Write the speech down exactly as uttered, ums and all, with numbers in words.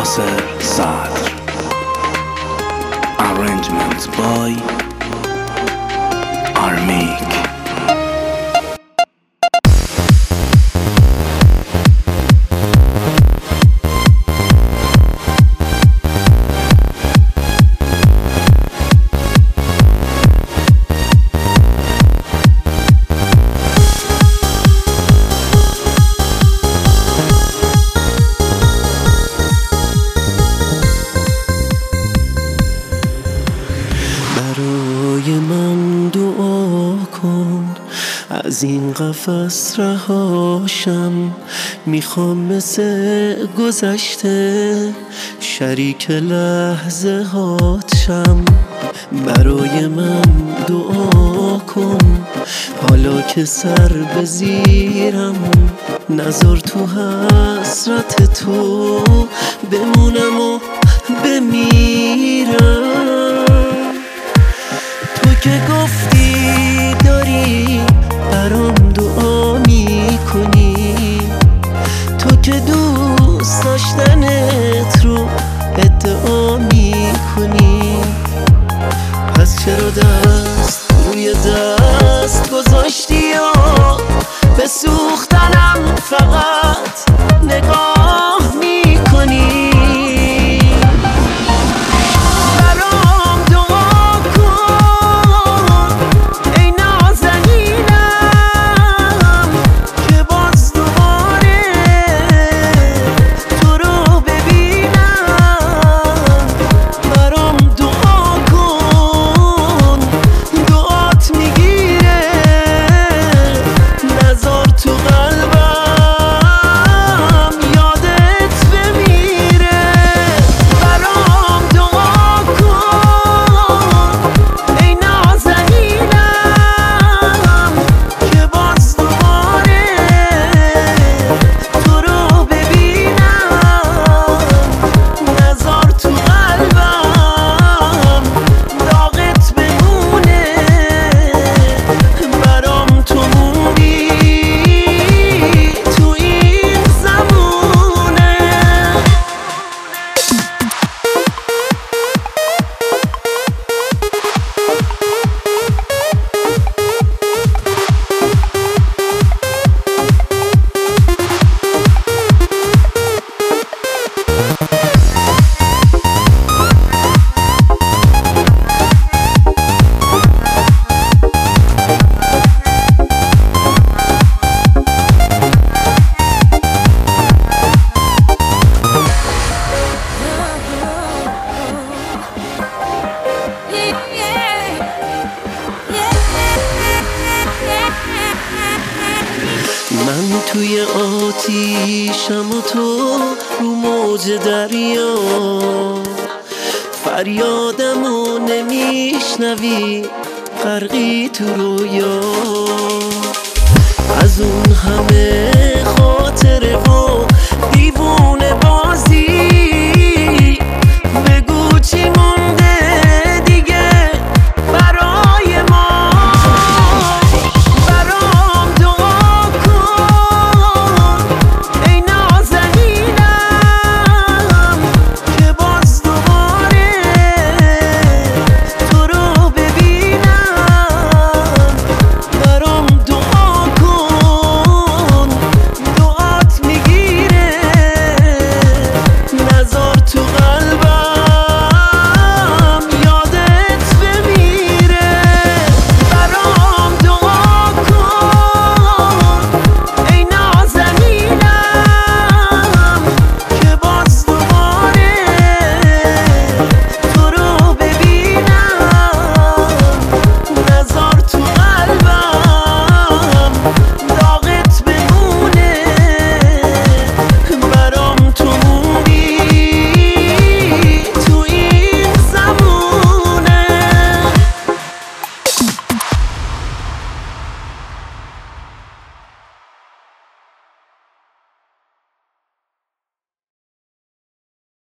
ناصر صدر. Arrangements by Armik. برای من دعا کن از این قفس رهاشم، میخوام مثل گذشته شریک لحظه هاتشم. برای من دعا کن حالا که سر به زیرم، نذار تو حسرت تو بمونم و بمیرم. تو که گفتی داری برام دعا میکنی، تو که دوست داشتنت رو ادعا میکنی، پس چرا دست روی دست گذاشتی و به سوختنم فقط نگاه میکنی؟ من توی آتیشم و تو رو موج دریا، فریادمو نمیشنوی غرقی تو رویا. از اون همه